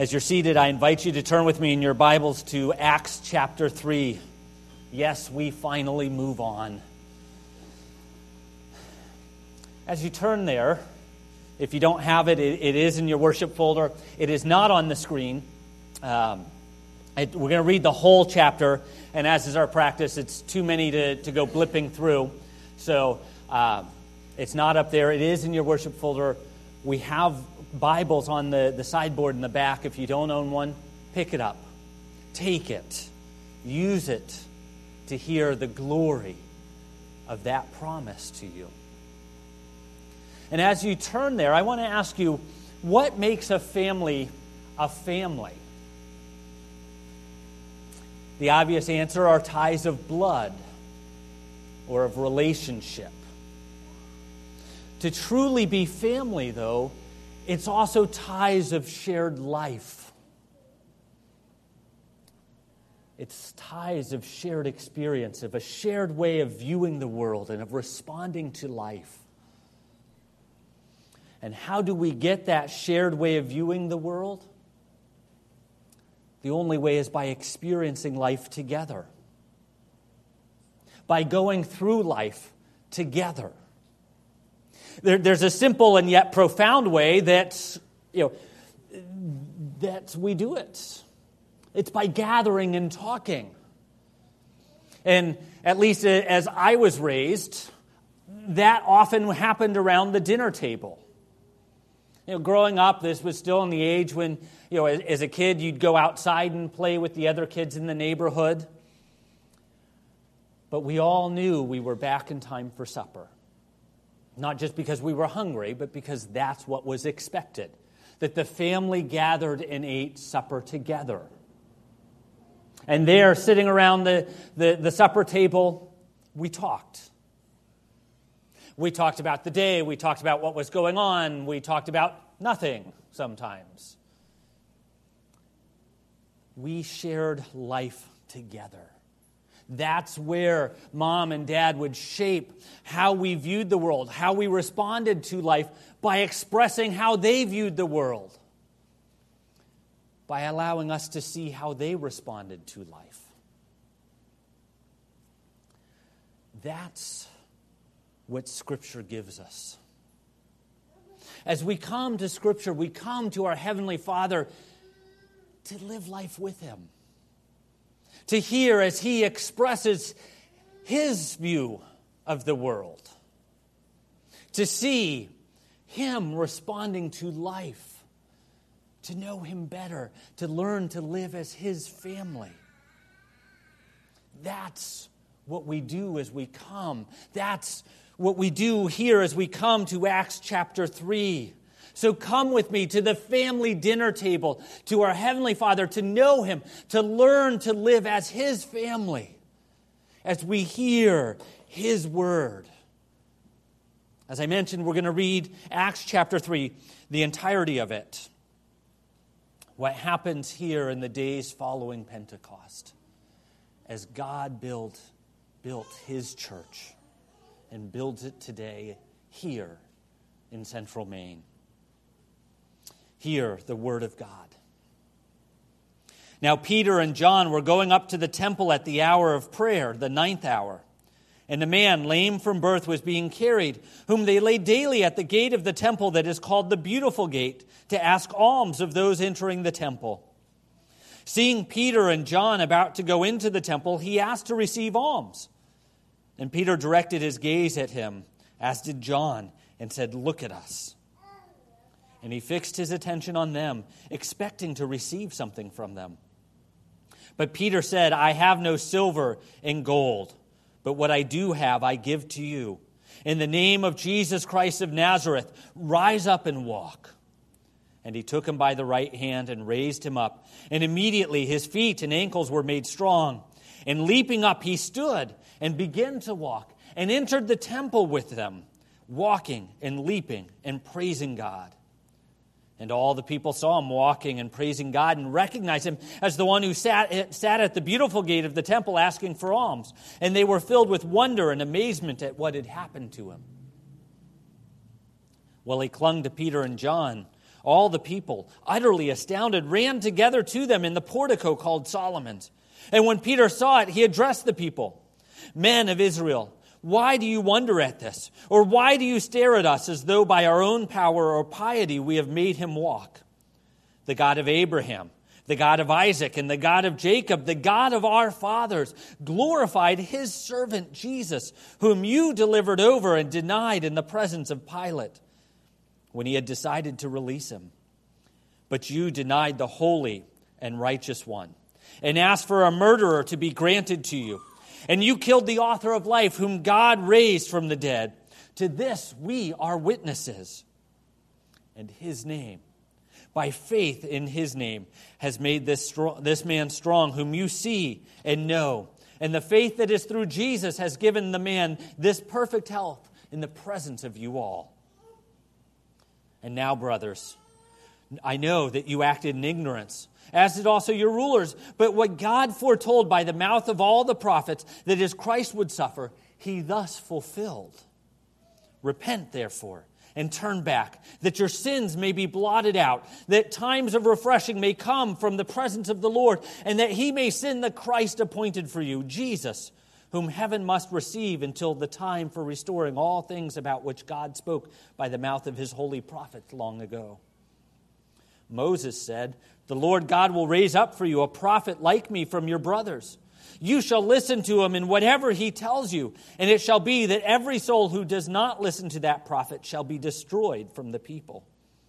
As you're seated, I invite you to turn with me in your Bibles to Acts chapter 3. Yes, we finally move on. As you turn there, if you don't have it, it is in your worship folder. It is not on the screen. We're going to read the whole chapter, and as is our practice, it's too many to go blipping through. So it's not up there. It is in your worship folder. We have Bibles on the sideboard in the back. If you don't own one, pick it up. Take it. Use it to hear the glory of that promise to you. And as you turn there, I want to ask you, what makes a family a family? The obvious answer are ties of blood or of relationship. To truly be family, though, it's also ties of shared life. It's ties of shared experience, of a shared way of viewing the world and of responding to life. And how do we get that shared way of viewing the world? The only way is by experiencing life together. By going through life together. There's a simple and yet profound way that we do it. It's by gathering and talking. And at least as I was raised, that often happened around the dinner table. Growing up, this was still in the age when, as a kid, you'd go outside and play with the other kids in the neighborhood. But we all knew we were back in time for supper. Not just because we were hungry, but because that's what was expected. That the family gathered and ate supper together. And there, sitting around the supper table, we talked. We talked about the day. We talked about what was going on. We talked about nothing sometimes. We shared life together. That's where Mom and Dad would shape how we viewed the world, how we responded to life by expressing how they viewed the world, by allowing us to see how they responded to life. That's what Scripture gives us. As we come to Scripture, we come to our Heavenly Father to live life with Him. To hear as He expresses His view of the world. To see Him responding to life. To know Him better. To learn to live as His family. That's what we do as we come. That's what we do here as we come to Acts chapter 3. So come with me to the family dinner table, to our Heavenly Father, to know Him, to learn to live as His family, as we hear His Word. As I mentioned, we're going to read Acts chapter 3, the entirety of it. What happens here in the days following Pentecost, as God built His church and builds it today here in Central Maine. Hear the word of God. Now Peter and John were going up to the temple at the hour of prayer, the 9th hour. And a man lame from birth was being carried, whom they laid daily at the gate of the temple that is called the Beautiful Gate, to ask alms of those entering the temple. Seeing Peter and John about to go into the temple, he asked to receive alms. And Peter directed his gaze at him, as did John, and said, "Look at us." And he fixed his attention on them, expecting to receive something from them. But Peter said, "I have no silver and gold, but what I do have I give to you. In the name of Jesus Christ of Nazareth, rise up and walk." And he took him by the right hand and raised him up. And immediately his feet and ankles were made strong. And leaping up, he stood and began to walk and entered the temple with them, walking and leaping and praising God. And all the people saw him walking and praising God and recognized him as the one who sat at the beautiful gate of the temple asking for alms. And they were filled with wonder and amazement at what had happened to him. Well, he clung to Peter and John, All the people, utterly astounded, ran together to them in the portico called Solomon's. And when Peter saw it, he addressed the people. Men of Israel, why do you wonder at this? Or why do you stare at us as though by our own power or piety we have made him walk? The God of Abraham, the God of Isaac, and the God of Jacob, the God of our fathers, glorified his servant Jesus, whom you delivered over and denied in the presence of Pilate, when he had decided to release him. But you denied the holy and righteous one, and asked for a murderer to be granted to you. And you killed the author of life, whom God raised from the dead. To this we are witnesses. And his name, by faith in his name, has made this man strong, whom you see and know. And the faith that is through Jesus has given the man this perfect health in the presence of you all. And now, brothers, I know that you acted in ignorance, as did also your rulers. But what God foretold by the mouth of all the prophets, that his Christ would suffer, he thus fulfilled. Repent, therefore, and turn back, that your sins may be blotted out, that times of refreshing may come from the presence of the Lord, and that he may send the Christ appointed for you, Jesus, whom heaven must receive until the time for restoring all things about which God spoke by the mouth of his holy prophets long ago. Moses said, the Lord God will raise up for you a prophet like me from your brothers. You shall listen to him in whatever he tells you, and it shall be that every soul who does not listen to that prophet shall be destroyed from the people.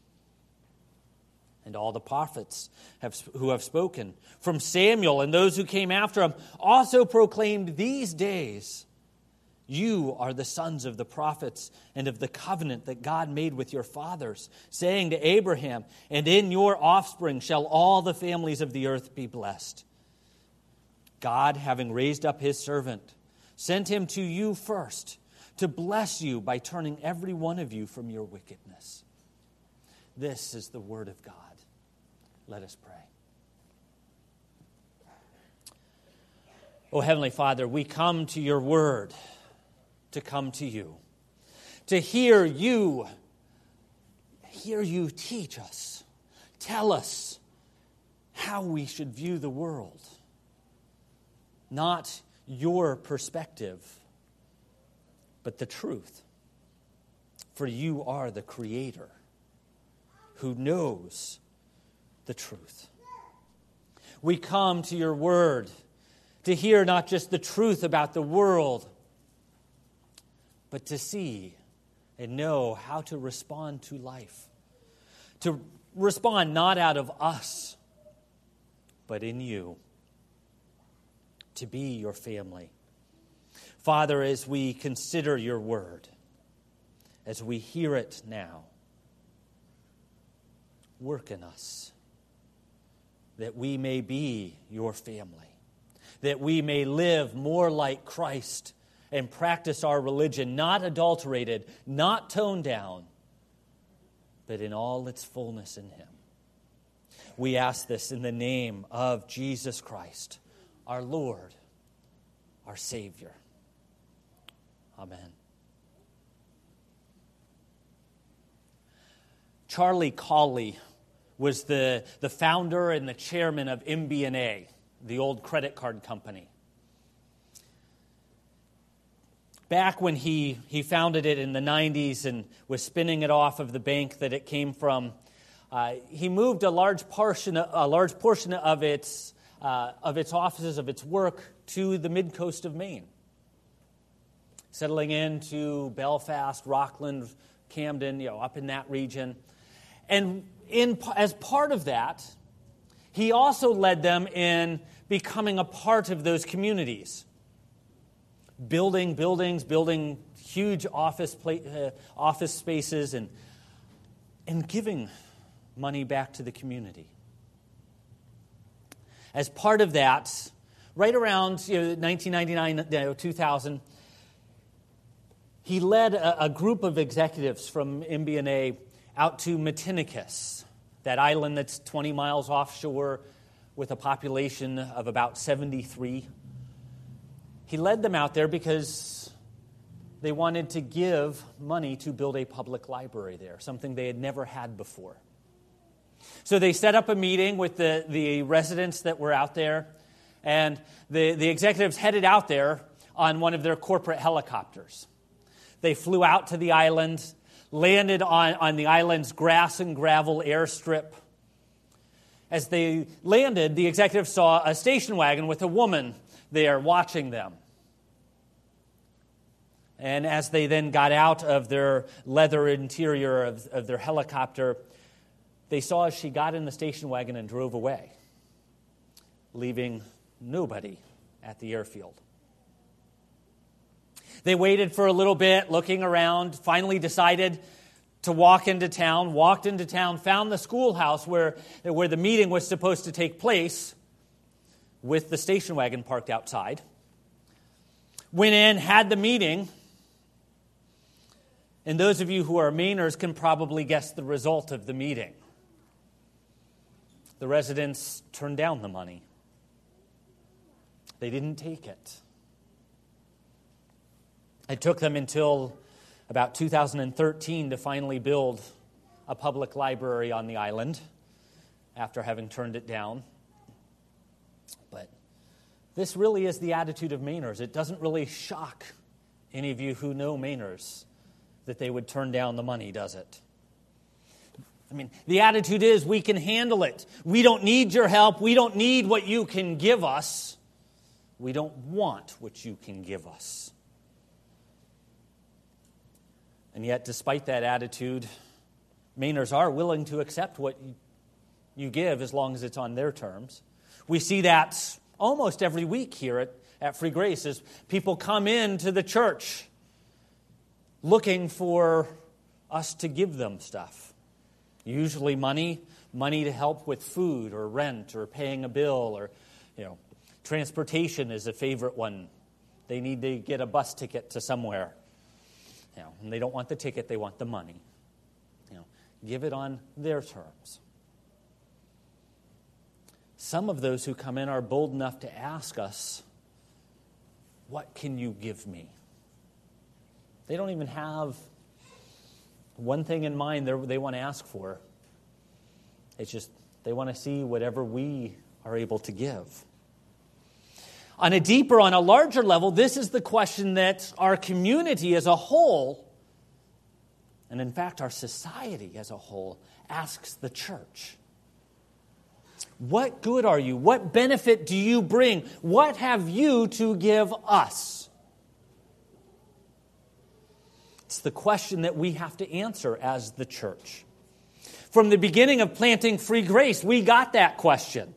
And all the prophets who have spoken, from Samuel and those who came after him, also proclaimed these days, you are the sons of the prophets and of the covenant that God made with your fathers, saying to Abraham, and in your offspring shall all the families of the earth be blessed. God, having raised up his servant, sent him to you first to bless you by turning every one of you from your wickedness. This is the word of God. Let us pray. Oh, Heavenly Father, we come to your word to come to you, to hear you teach us, tell us how we should view the world. Not your perspective, but the truth. For you are the Creator who knows the truth. We come to your word to hear not just the truth about the world, but to see and know how to respond to life. To respond not out of us, but in you. To be your family. Father, as we consider your word, as we hear it now, work in us, that we may be your family, that we may live more like Christ and practice our religion, not adulterated, not toned down, but in all its fullness in him. We ask this in the name of Jesus Christ, our Lord, our Savior. Amen. Charlie Colley was the founder and the chairman of MBNA, the old credit card company. Back when he founded it in the 90s and was spinning it off of the bank that it came from, he moved a large portion of its offices, of its work, to the mid-coast of Maine, settling into Belfast, Rockland, Camden, up in that region. And as part of that, he also led them in becoming a part of those communities, building buildings, building huge office spaces, and giving money back to the community. As part of that, right around 1999, 2000, he led a group of executives from MBNA out to Matinicus, that island that's 20 miles offshore with a population of about 73. He led them out there because they wanted to give money to build a public library there, something they had never had before. So they set up a meeting with the residents that were out there, and the executives headed out there on one of their corporate helicopters. They flew out to the island, landed on the island's grass and gravel airstrip. As they landed, the executives saw a station wagon with a woman there watching them. And as they then got out of their leather interior of their helicopter, they saw as she got in the station wagon and drove away, leaving nobody at the airfield. They waited for a little bit, looking around, finally decided to walked into town, found the schoolhouse where the meeting was supposed to take place with the station wagon parked outside. Went in, had the meeting, and those of you who are Mainers can probably guess the result of the meeting. The residents turned down the money. They didn't take it. It took them until about 2013 to finally build a public library on the island after having turned it down. But this really is the attitude of Mainers. It doesn't really shock any of you who know Mainers that they would turn down the money, does it? I mean, the attitude is we can handle it. We don't need your help. We don't need what you can give us. We don't want what you can give us. And yet, despite that attitude, Mainers are willing to accept what you give as long as it's on their terms. We see that almost every week here at Free Grace as people come into the church looking for us to give them stuff. Usually money to help with food or rent or paying a bill or, transportation is a favorite one. They need to get a bus ticket to somewhere. And they don't want the ticket, they want the money. Give it on their terms. Some of those who come in are bold enough to ask us, what can you give me? They don't even have one thing in mind they want to ask for. It's just they want to see whatever we are able to give. On a larger level, this is the question that our community as a whole, and in fact our society as a whole, asks the church. What good are you? What benefit do you bring? What have you to give us? It's the question that we have to answer as the church. From the beginning of planting Free Grace, we got that question.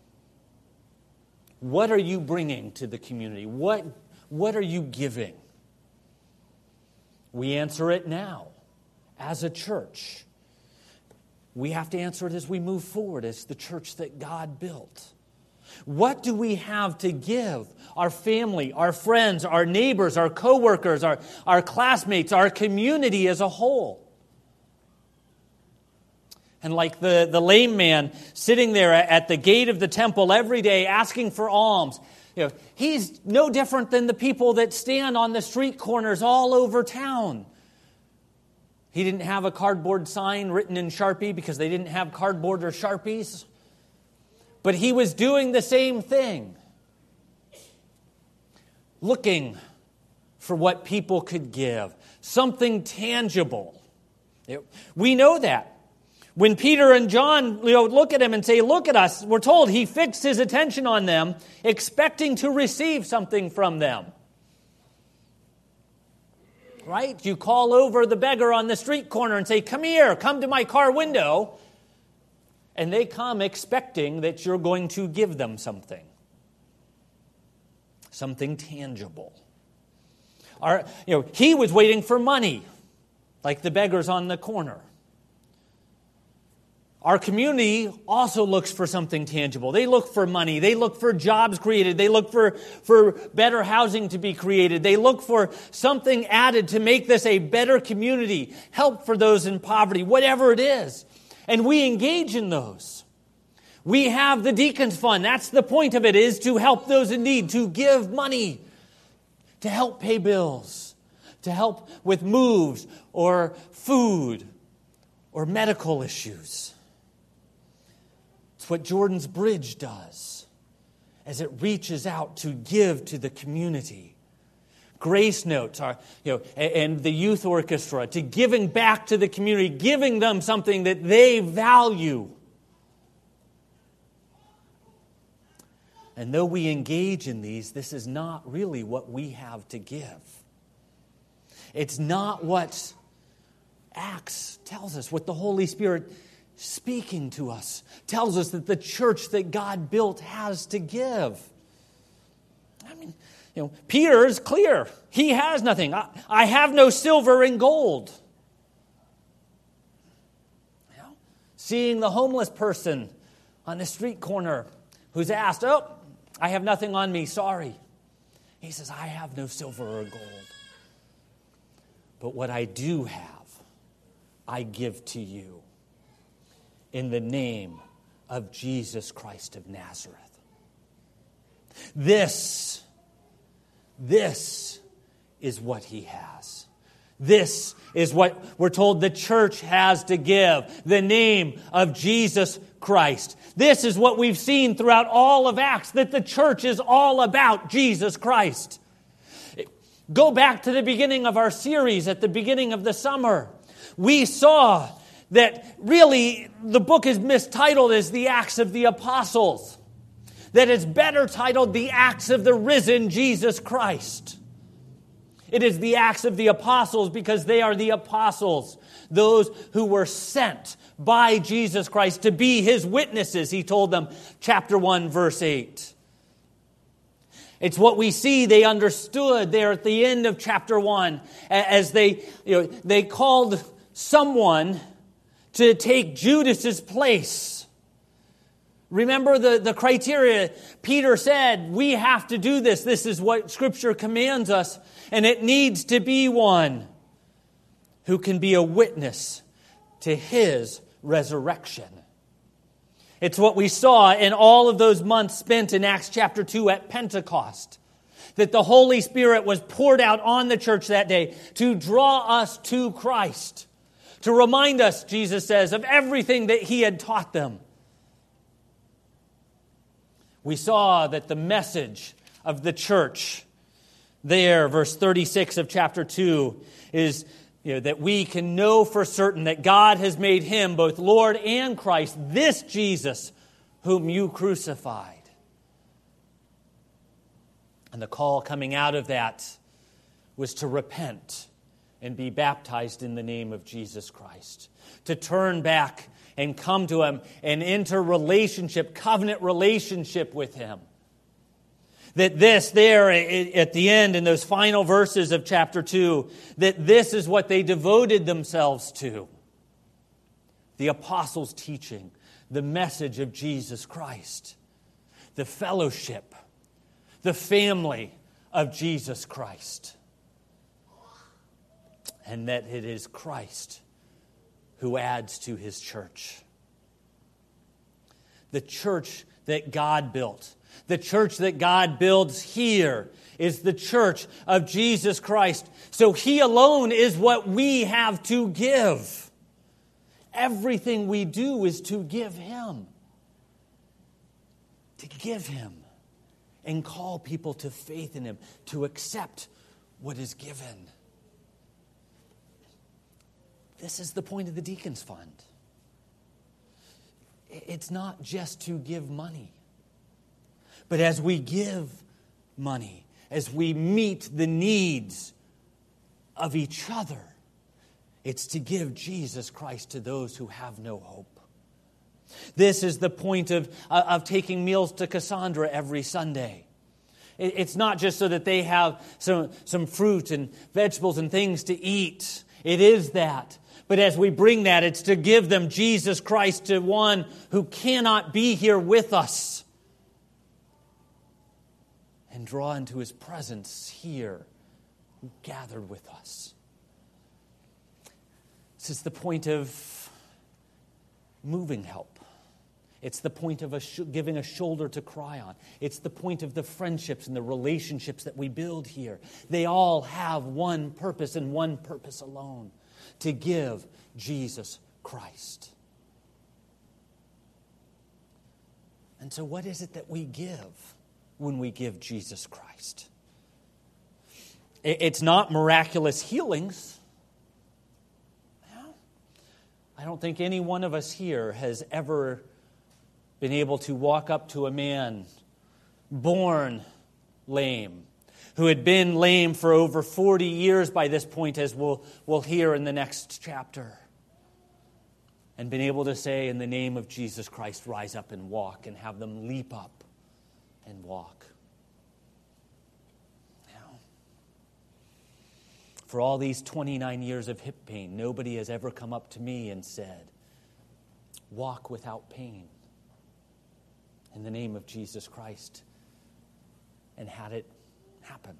What are you bringing to the community? What are you giving? We answer it now as a church. We have to answer it as we move forward as the church that God built. What do we have to give our family, our friends, our neighbors, our coworkers, our classmates, our community as a whole? And like the lame man sitting there at the gate of the temple every day asking for alms, he's no different than the people that stand on the street corners all over town. He didn't have a cardboard sign written in Sharpie because they didn't have cardboard or Sharpies. But he was doing the same thing, looking for what people could give, something tangible. We know that. When Peter and John look at him and say, look at us, we're told he fixed his attention on them, expecting to receive something from them. Right? You call over the beggar on the street corner and say, come here, come to my car window. And they come expecting that you're going to give them something tangible. He was waiting for money, like the beggars on the corner. Our community also looks for something tangible. They look for money. They look for jobs created. They look for better housing to be created. They look for something added to make this a better community, help for those in poverty, whatever it is. And we engage in those. We have the Deacons Fund. That's the point of it, is to help those in need, to give money, to help pay bills, to help with moves or food or medical issues. It's what Jordan's Bridge does as it reaches out to give to the community. Grace Notes are, and the youth orchestra, to giving back to the community, giving them something that they value. And though we engage in these, this is not really what we have to give. It's not what Acts tells us, what the Holy Spirit speaking to us tells us that the church that God built has to give. I mean, Peter is clear. He has nothing. I have no silver and gold. Seeing the homeless person on the street corner who's asked, I have nothing on me, sorry. He says, I have no silver or gold. But what I do have, I give to you in the name of Jesus Christ of Nazareth. This is what he has. This is what we're told the church has to give. The name of Jesus Christ. This is what we've seen throughout all of Acts, that the church is all about Jesus Christ. Go back to the beginning of our series at the beginning of the summer. We saw that really the book is mistitled as the Acts of the Apostles. That it's better titled the Acts of the Risen Jesus Christ. It is the Acts of the Apostles because they are the apostles, those who were sent by Jesus Christ to be his witnesses, he told them, chapter 1, verse 8. It's what we see they understood there at the end of chapter 1 as they called someone to take Judas's place. Remember the criteria. Peter said, we have to do this. This is what Scripture commands us. And it needs to be one who can be a witness to his resurrection. It's what we saw in all of those months spent in Acts chapter 2 at Pentecost. That the Holy Spirit was poured out on the church that day to draw us to Christ. To remind us, Jesus says, of everything that he had taught them. We saw that the message of the church there, verse 36 of chapter 2, is that we can know for certain that God has made him both Lord and Christ, this Jesus whom you crucified. And the call coming out of that was to repent and be baptized in the name of Jesus Christ. To turn back and come to him and enter relationship, covenant relationship with him. That this there at the end in those final verses of chapter 2, that this is what they devoted themselves to. The apostles' teaching, the message of Jesus Christ, the fellowship, the family of Jesus Christ. And that it is Christ who adds to his church. The church that God built. The church that God builds here is the church of Jesus Christ. So he alone is what we have to give. Everything we do is to give him. To give him and call people to faith in him, to accept what is given. This is the point of the Deacons Fund. It's not just to give money. But as we give money, as we meet the needs of each other, it's to give Jesus Christ to those who have no hope. This is the point of taking meals to Cassandra every Sunday. It's not just so that they have some fruit and vegetables and things to eat. It is that. But as we bring that, it's to give them Jesus Christ to one who cannot be here with us. And draw into his presence here, who gathered with us. This is the point of moving help. It's the point of giving a shoulder to cry on. It's the point of the friendships and the relationships that we build here. They all have one purpose and one purpose alone: to give Jesus Christ. And so what is it that we give when we give Jesus Christ? It's not miraculous healings. I don't think any one of us here has ever been able to walk up to a man born lame, who had been lame for over 40 years by this point, as we'll hear in the next chapter, and been able to say, in the name of Jesus Christ, rise up and walk, and have them leap up and walk. Now, for all these 29 years of hip pain, nobody has ever come up to me and said, walk without pain in the name of Jesus Christ, and had it happen.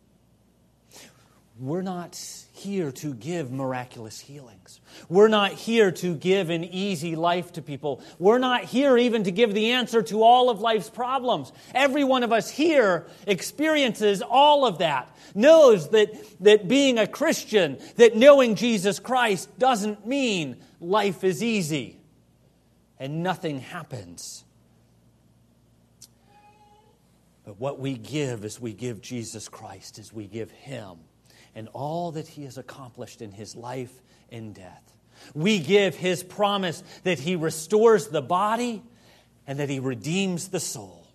We're not here to give miraculous healings. We're not here to give an easy life to people. We're not here even to give the answer to all of life's problems. Every one of us here experiences all of that, knows that being a Christian, that knowing Jesus Christ doesn't mean life is easy and nothing happens. But what we give is we give Jesus Christ, is we give Him and all that He has accomplished in His life and death. We give His promise that He restores the body and that He redeems the soul.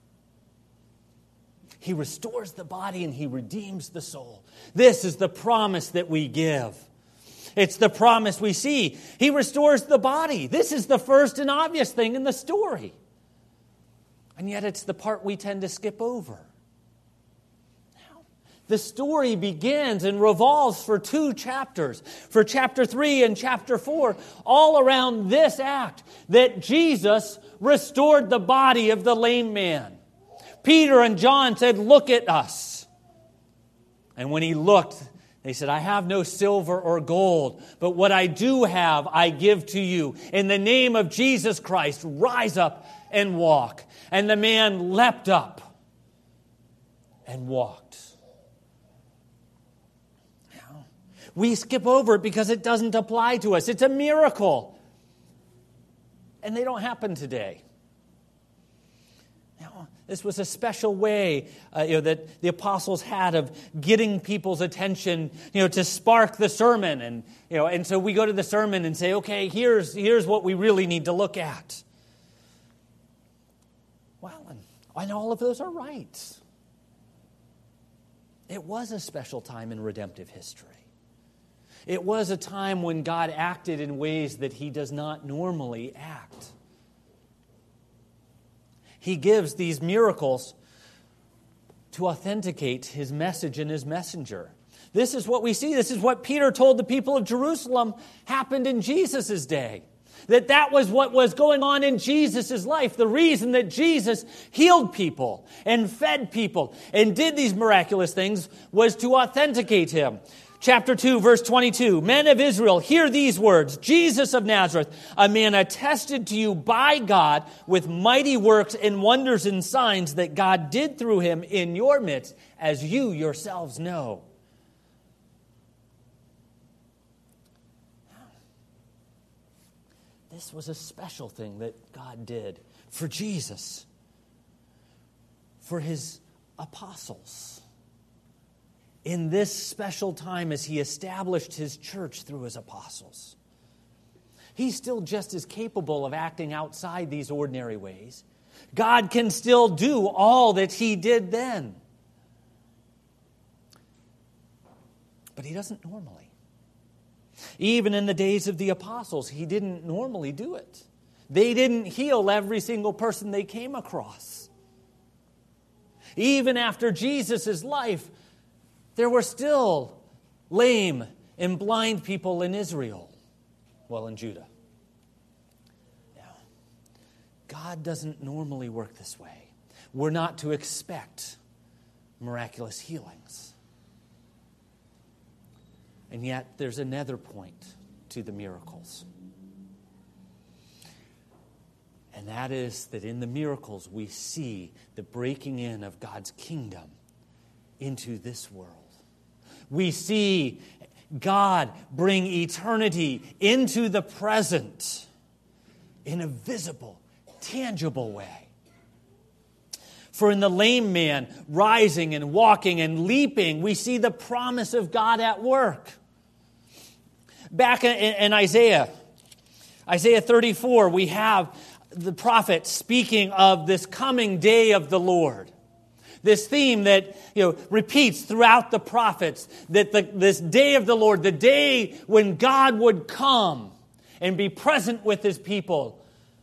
He restores the body and He redeems the soul. This is the promise that we give. It's the promise we see. He restores the body. This is the first and obvious thing in the story. And yet it's the part we tend to skip over. The story begins and revolves for 2 chapters, for chapter 3 and chapter 4, all around this act, that Jesus restored the body of the lame man. Peter and John said, look at us. And when he looked, they said, I have no silver or gold, but what I do have, I give to you. In the name of Jesus Christ, rise up and walk. And the man leapt up and walked. We skip over it because it doesn't apply to us. It's a miracle. And they don't happen today. Now, this was a special way that the apostles had of getting people's attention, to spark the sermon. And so we go to the sermon and say, okay, here's what we really need to look at. Well, and all of those are right. It was a special time in redemptive history. It was a time when God acted in ways that He does not normally act. He gives these miracles to authenticate His message and His messenger. This is what we see. This is what Peter told the people of Jerusalem happened in Jesus' day. That was what was going on in Jesus' life. The reason that Jesus healed people and fed people and did these miraculous things was to authenticate Him. Chapter 2, verse 22, Men of Israel, hear these words. Jesus of Nazareth, a man attested to you by God with mighty works and wonders and signs that God did through Him in your midst, as you yourselves know. This was a special thing that God did for Jesus, for His apostles. In this special time as He established His church through His apostles. He's still just as capable of acting outside these ordinary ways. God can still do all that He did then. But He doesn't normally. Even in the days of the apostles, He didn't normally do it. They didn't heal every single person they came across. Even after Jesus' life, there were still lame and blind people in Israel, in Judah. Now, God doesn't normally work this way. We're not to expect miraculous healings. And yet, there's another point to the miracles. And that is that in the miracles, we see the breaking in of God's kingdom into this world. We see God bring eternity into the present in a visible, tangible way. For in the lame man rising and walking and leaping, we see the promise of God at work. Back in Isaiah 34, we have the prophet speaking of this coming day of the Lord. This theme that repeats throughout the prophets, that this day of the Lord, the day when God would come and be present with His people.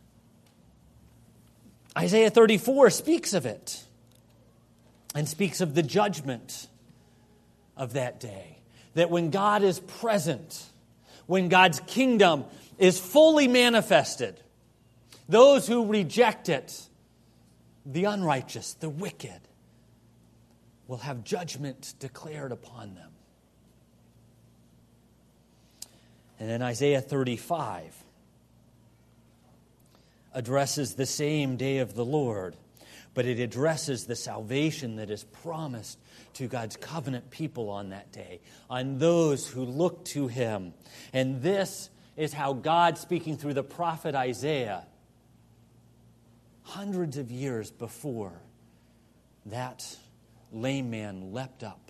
Isaiah 34 speaks of it and speaks of the judgment of that day. That when God is present, when God's kingdom is fully manifested, those who reject it, the unrighteous, the wicked, will have judgment declared upon them. And then Isaiah 35 addresses the same day of the Lord, but it addresses the salvation that is promised to God's covenant people on that day, on those who look to Him. And this is how God, speaking through the prophet Isaiah, hundreds of years before that lame man leapt up,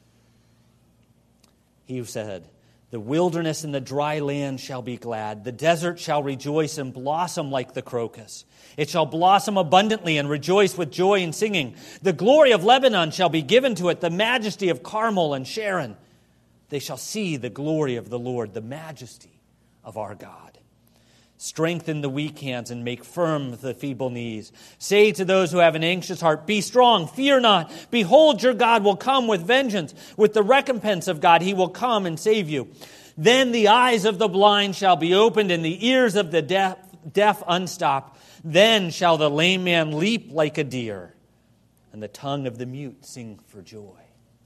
He said, "The wilderness and the dry land shall be glad. The desert shall rejoice and blossom like the crocus. It shall blossom abundantly and rejoice with joy and singing. The glory of Lebanon shall be given to it, the majesty of Carmel and Sharon. They shall see the glory of the Lord, the majesty of our God. Strengthen the weak hands and make firm the feeble knees. Say to those who have an anxious heart, be strong, fear not. Behold, your God will come with vengeance. With the recompense of God, He will come and save you. Then the eyes of the blind shall be opened and the ears of the deaf unstopped. Then shall the lame man leap like a deer, and the tongue of the mute sing for joy."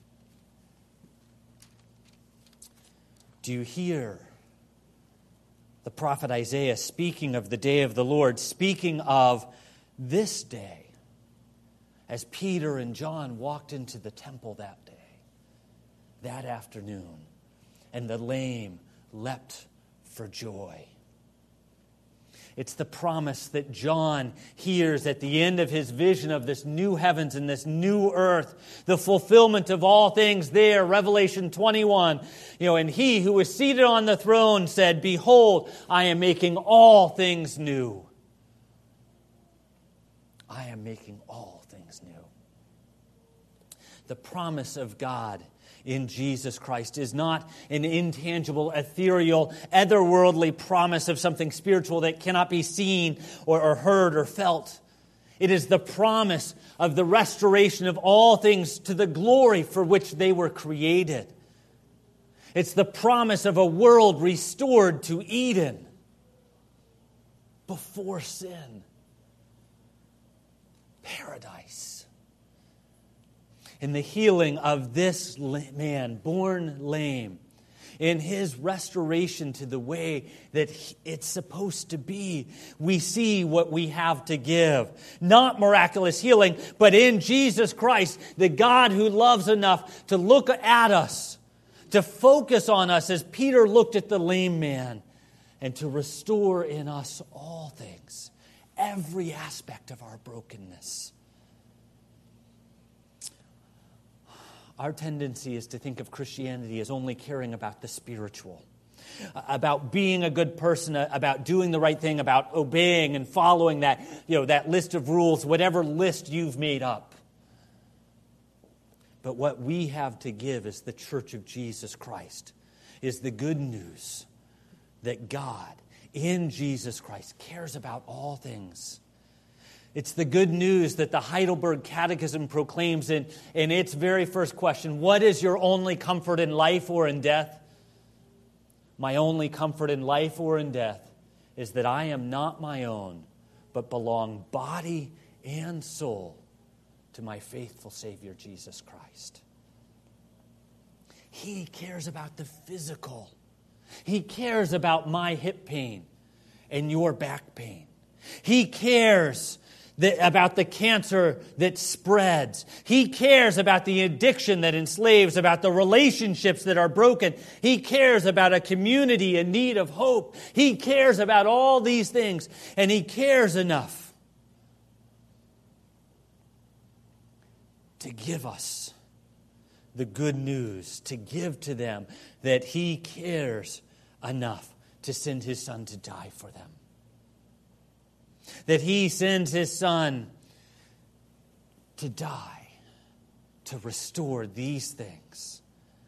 Do you hear the prophet Isaiah speaking of the day of the Lord, speaking of this day, as Peter and John walked into the temple that day, that afternoon, and the lame leapt for joy? It's the promise that John hears at the end of his vision of this new heavens and this new earth, the fulfillment of all things there, Revelation 21. And He who was seated on the throne said, "Behold, I am making all things new." I am making all things new. The promise of God in Jesus Christ is not an intangible, ethereal, otherworldly promise of something spiritual that cannot be seen or heard or felt. It is the promise of the restoration of all things to the glory for which they were created. It's the promise of a world restored to Eden before sin. Paradise. In the healing of this man, born lame, in His restoration to the way that it's supposed to be, we see what we have to give. Not miraculous healing, but in Jesus Christ, the God who loves enough to look at us, to focus on us as Peter looked at the lame man, and to restore in us all things, every aspect of our brokenness. Our tendency is to think of Christianity as only caring about the spiritual, about being a good person, about doing the right thing, about obeying and following that list of rules, whatever list you've made up. But what we have to give as the Church of Jesus Christ is the good news that God, in Jesus Christ, cares about all things. It's the good news that the Heidelberg Catechism proclaims in its very first question. What is your only comfort in life or in death? My only comfort in life or in death is that I am not my own, but belong body and soul to my faithful Savior, Jesus Christ. He cares about the physical. He cares about my hip pain and your back pain. He cares about the cancer that spreads. He cares about the addiction that enslaves, about the relationships that are broken. He cares about a community in need of hope. He cares about all these things, and He cares enough to give us the good news, to give to them that He cares enough to send His Son to die for them. That He sends His Son to die, to restore these things.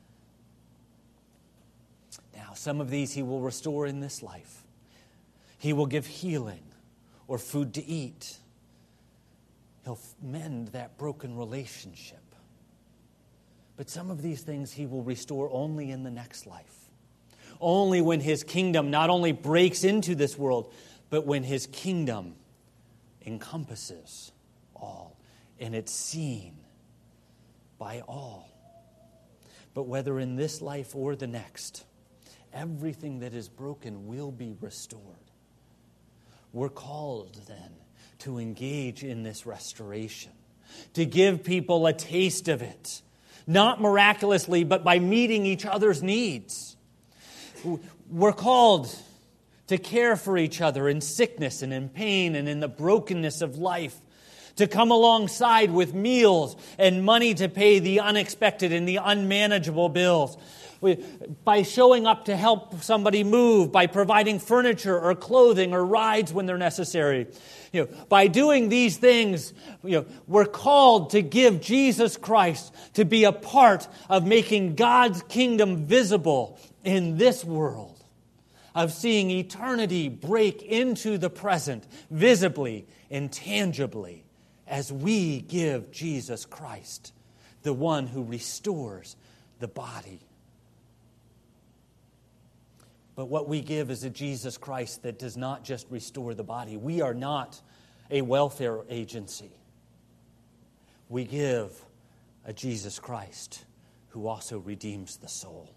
Now, some of these He will restore in this life. He will give healing or food to eat. He'll mend that broken relationship. But some of these things He will restore only in the next life. Only when His kingdom not only breaks into this world, but when His kingdom encompasses all and it's seen by all. But whether in this life or the next, everything that is broken will be restored. We're called then to engage in this restoration, to give people a taste of it. Not miraculously, but by meeting each other's needs. We're called to care for each other in sickness and in pain and in the brokenness of life. To come alongside with meals and money to pay the unexpected and the unmanageable bills. By showing up to help somebody move, by providing furniture or clothing or rides when they're necessary. By doing these things, we're called to give Jesus Christ to be a part of making God's kingdom visible in this world, of seeing eternity break into the present visibly and tangibly as we give Jesus Christ, the one who restores the body. But what we give is a Jesus Christ that does not just restore the body. We are not a welfare agency. We give a Jesus Christ who also redeems the soul.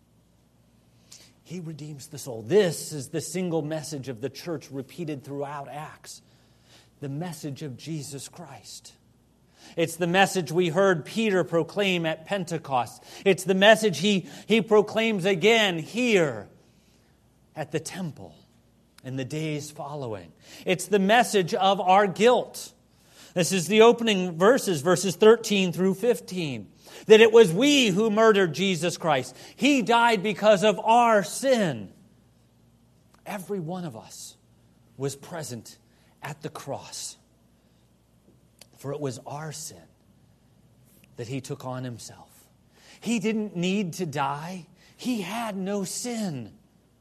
He redeems the soul. This is the single message of the church repeated throughout Acts. The message of Jesus Christ. It's the message we heard Peter proclaim at Pentecost. It's the message he proclaims again here at the temple in the days following. It's the message of our guilt. This is the opening verses 13 through 15. That it was we who murdered Jesus Christ. He died because of our sin. Every one of us was present at the cross. For it was our sin that He took on Himself. He didn't need to die. He had no sin.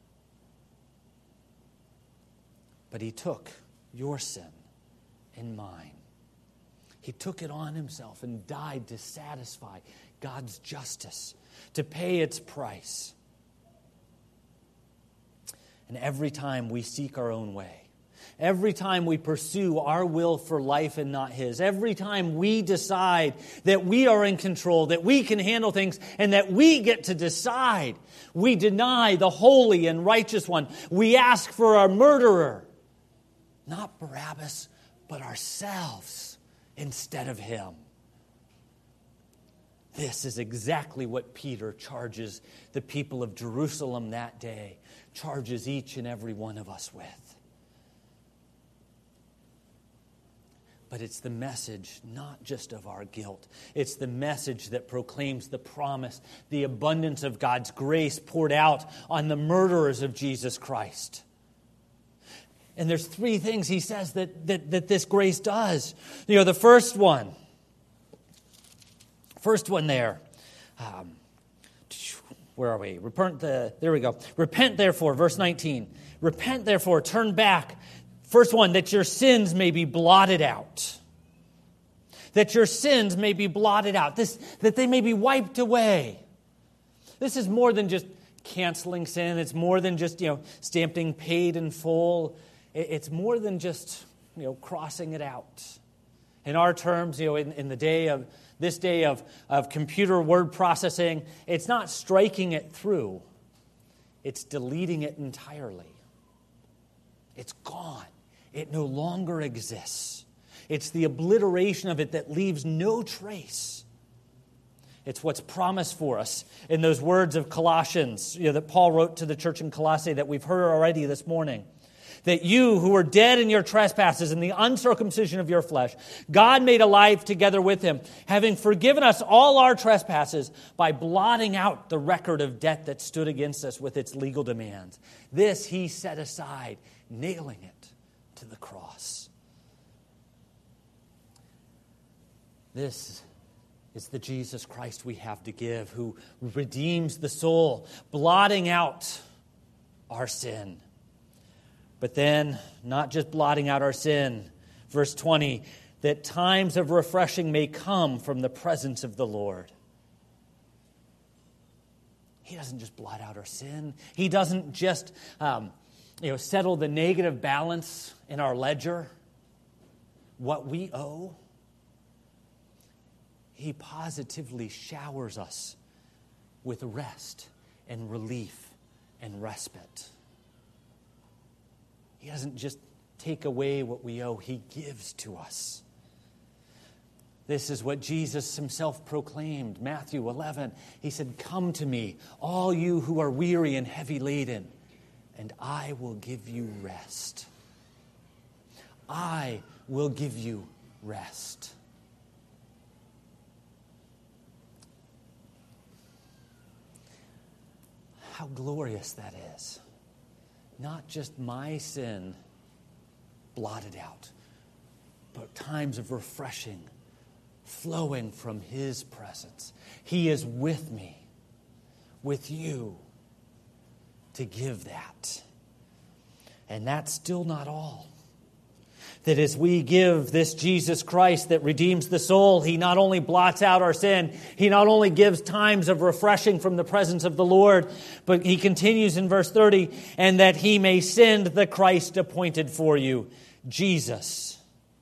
But He took your sin and mine. He took it on Himself and died to satisfy God's justice, to pay its price. And every time we seek our own way, every time we pursue our will for life and not His, every time we decide that we are in control, that we can handle things, and that we get to decide, we deny the holy and righteous one. We ask for a murderer. Not Barabbas, but ourselves instead of Him. This is exactly what Peter charges the people of Jerusalem that day, charges each and every one of us with. But it's the message not just of our guilt. It's the message that proclaims the promise, the abundance of God's grace poured out on the murderers of Jesus Christ. And there's three things he says that this grace does. The first one there. Where are we? There we go. Repent therefore, verse 19. Repent therefore, turn back. First one, that your sins may be blotted out. That your sins may be blotted out. That they may be wiped away. This is more than just canceling sin. It's more than just, stamping paid in full. It's more than just, crossing it out. In our terms, in the day of this day of computer word processing, it's not striking it through. It's deleting it entirely. It's gone. It no longer exists. It's the obliteration of it that leaves no trace. It's what's promised for us in those words of Colossians, that Paul wrote to the church in Colossae that we've heard already this morning. that you who were dead in your trespasses and the uncircumcision of your flesh, God made alive together with him, having forgiven us all our trespasses by blotting out the record of debt that stood against us with its legal demands. This he set aside, nailing it to the cross. This is the Jesus Christ we have to give, who redeems the soul, blotting out our sin. But then, not just blotting out our sin, verse 20, that times of refreshing may come from the presence of the Lord. He doesn't just blot out our sin. He doesn't just settle the negative balance in our ledger, what we owe. He positively showers us with rest and relief and respite. He doesn't just take away what we owe, he gives to us. This is what Jesus himself proclaimed, Matthew 11. He said, "Come to me, all you who are weary and heavy laden, and I will give you rest." I will give you rest. How glorious that is. Not just my sin blotted out, but times of refreshing flowing from his presence. He is with me, with you, to give that. And that's still not all. That as we give this Jesus Christ that redeems the soul, he not only blots out our sin, he not only gives times of refreshing from the presence of the Lord, but he continues in verse 30, and that he may send the Christ appointed for you, Jesus.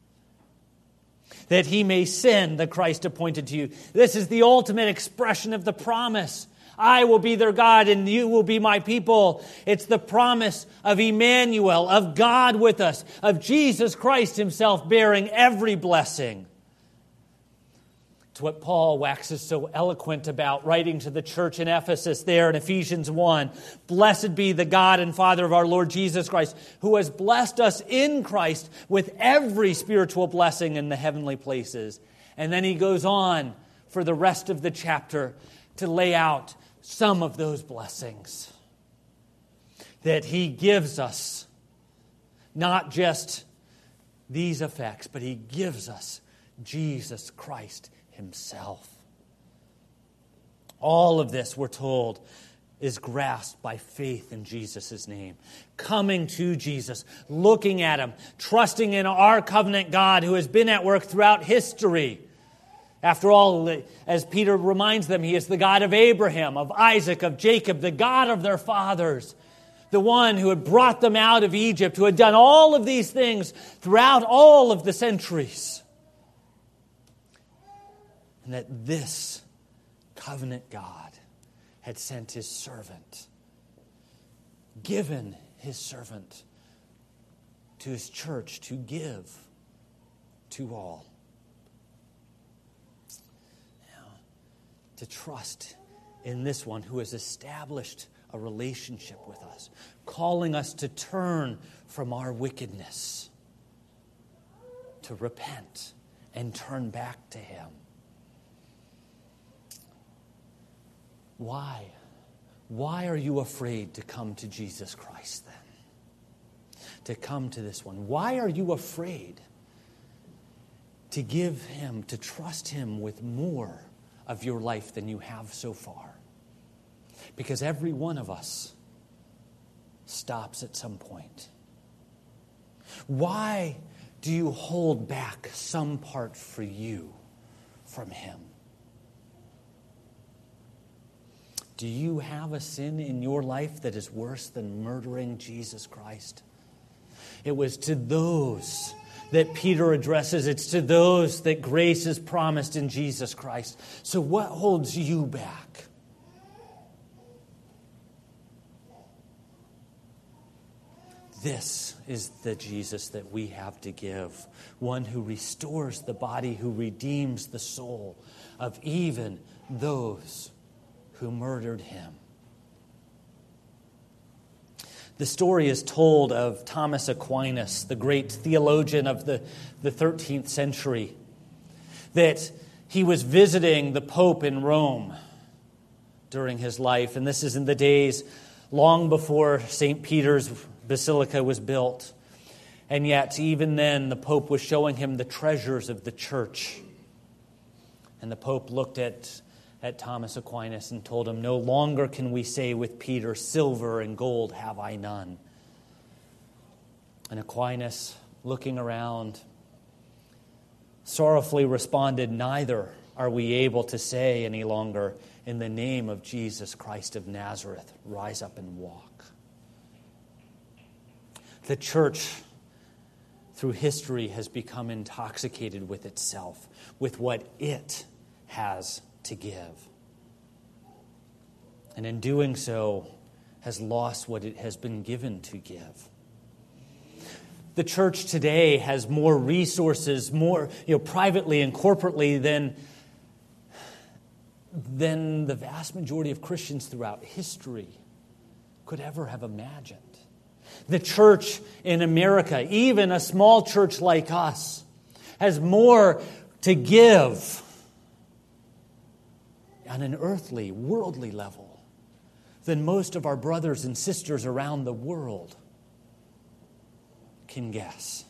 That he may send the Christ appointed to you. This is the ultimate expression of the promise. I will be their God and you will be my people. It's the promise of Emmanuel, of God with us, of Jesus Christ himself bearing every blessing. It's what Paul waxes so eloquent about, writing to the church in Ephesus there in Ephesians 1. Blessed be the God and Father of our Lord Jesus Christ, who has blessed us in Christ with every spiritual blessing in the heavenly places. And then he goes on for the rest of the chapter to lay out some of those blessings that he gives us. Not just these effects, but he gives us Jesus Christ himself. All of this, we're told, is grasped by faith in Jesus' name. Coming to Jesus, looking at him, trusting in our covenant God who has been at work throughout history. After all, as Peter reminds them, he is the God of Abraham, of Isaac, of Jacob, the God of their fathers, the one who had brought them out of Egypt, who had done all of these things throughout all of the centuries. And that this covenant God had sent his servant, given his servant to his church to give to all. To trust in this one who has established a relationship with us, calling us to turn from our wickedness, to repent and turn back to him. Why? Why are you afraid to come to Jesus Christ then? To come to this one? Why are you afraid to give him, to trust him with more of your life than you have so far? Because every one of us stops at some point. Why do you hold back some part for you from him? Do you have a sin in your life that is worse than murdering Jesus Christ? It was to those that Peter addresses. It's to those that grace is promised in Jesus Christ. So what holds you back? This is the Jesus that we have to give. One who restores the body, who redeems the soul of even those who murdered him. The story is told of Thomas Aquinas, the great theologian of the 13th century, that he was visiting the Pope in Rome during his life. And this is in the days long before St. Peter's Basilica was built. And yet, even then, the Pope was showing him the treasures of the church. And the Pope looked at Thomas Aquinas and told him, "No longer can we say with Peter, 'Silver and gold have I none.'" And Aquinas, looking around, sorrowfully responded, "Neither are we able to say any longer, 'In the name of Jesus Christ of Nazareth, rise up and walk.'" The church, through history, has become intoxicated with itself, with what it has to give. And in doing so, has lost what it has been given to give. The church today has more resources, more privately and corporately than the vast majority of Christians throughout history could ever have imagined. The church in America, even a small church like us, has more to give on an earthly, worldly level than most of our brothers and sisters around the world can guess.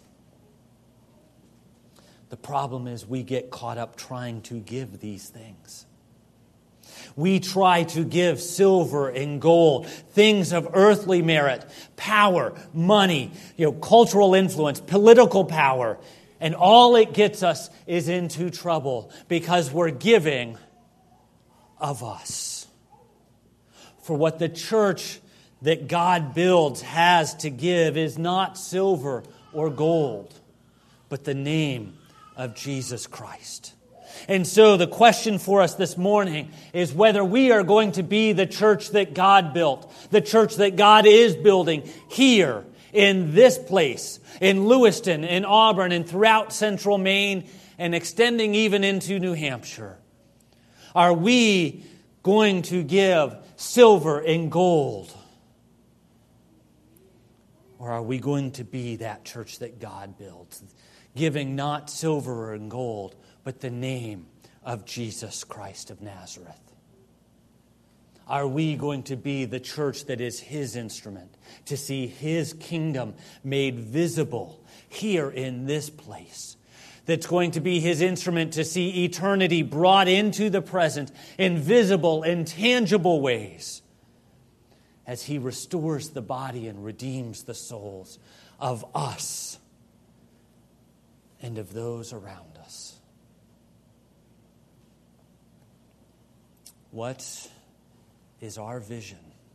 The problem is we get caught up trying to give these things. We try to give silver and gold, things of earthly merit, power, money, cultural influence, political power, and all it gets us is into trouble because we're giving of us. For what the church that God builds has to give is not silver or gold, but the name of Jesus Christ. And so the question for us this morning is whether we are going to be the church that God built, the church that God is building here in this place, in Lewiston, in Auburn, and throughout central Maine, and extending even into New Hampshire. Are we going to give silver and gold? Or are we going to be that church that God builds, giving not silver and gold, but the name of Jesus Christ of Nazareth? Are we going to be the church that is His instrument to see His kingdom made visible here in this place? That's going to be His instrument to see eternity brought into the present in visible and tangible ways as He restores the body and redeems the souls of us and of those around us. What is our vision?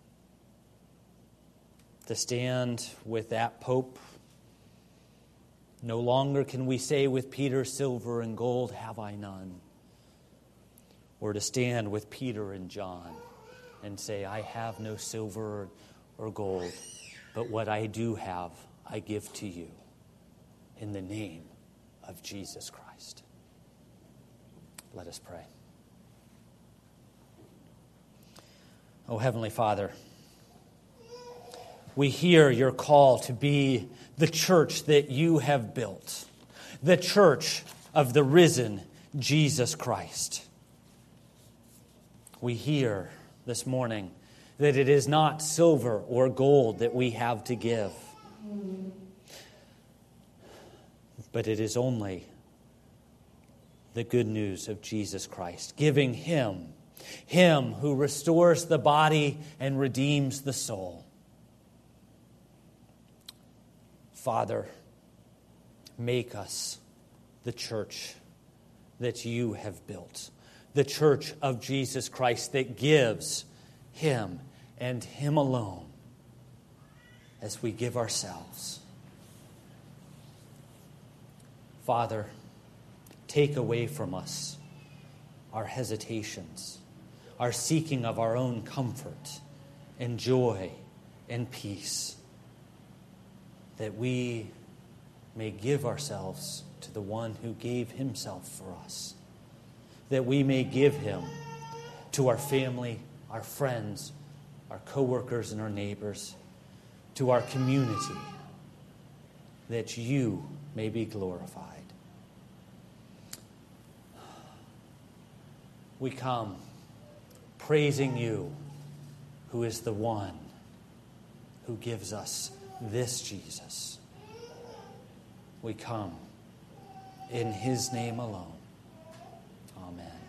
To stand with that Pope? No longer can we say with Peter, "Silver and gold have I none." Or to stand with Peter and John and say, "I have no silver or gold, but what I do have, I give to you in the name of Jesus Christ." Let us pray. Oh, Heavenly Father, we hear your call to be the church that you have built, the church of the risen Jesus Christ. We hear this morning that it is not silver or gold that we have to give, but it is only the good news of Jesus Christ, giving Him who restores the body and redeems the soul. Father, make us the church that you have built, the church of Jesus Christ that gives Him and Him alone as we give ourselves. Father, take away from us our hesitations, our seeking of our own comfort and joy and peace, that we may give ourselves to the one who gave Himself for us, that we may give Him to our family, our friends, our co-workers, and our neighbors, to our community, that you may be glorified. We come praising you, who is the one who gives us this Jesus. We come in his name alone. Amen.